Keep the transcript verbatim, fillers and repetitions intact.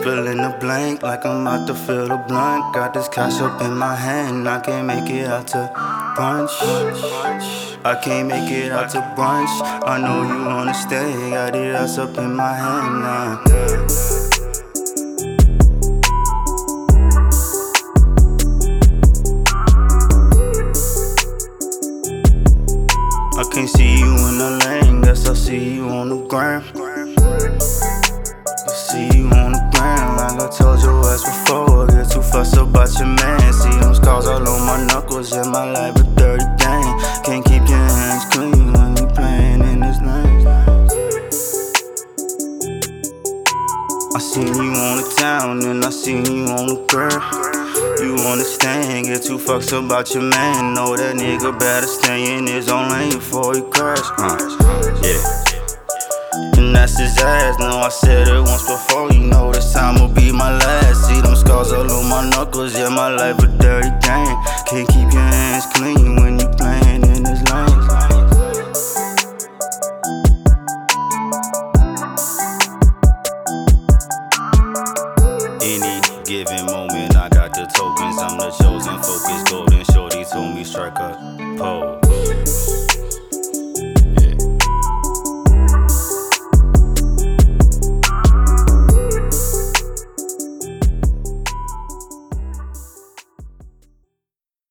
Filling the blank like I'm about to fill the blunt. Got this cash up in my hand, I can't make it out to brunch. I can't make it out to brunch. I know you wanna stay, got it ass up in my hand now. I can't see you in the lane, guess I see you on the gram. I see you on the gram, like I told your ass before. Get too fussed about your man. See them scars all on my knuckles, yeah, my life a dirty game. Can't keep your hands clean when you playing in this lane. I seen you on the town, and I seen you on the girl. You understand, get too fucked about your man. Know that nigga better stay in his own lane before he crash. Uh, yeah. And that's his ass. No, I said it once before. You know this time will be my last. See them scars all on my knuckles. Yeah, my life a dirty game. Can't keep your hands clean when you playing in this lane. Any given moment, I got the tokens. I'm the chosen focus. Golden shorty told me strike a pole.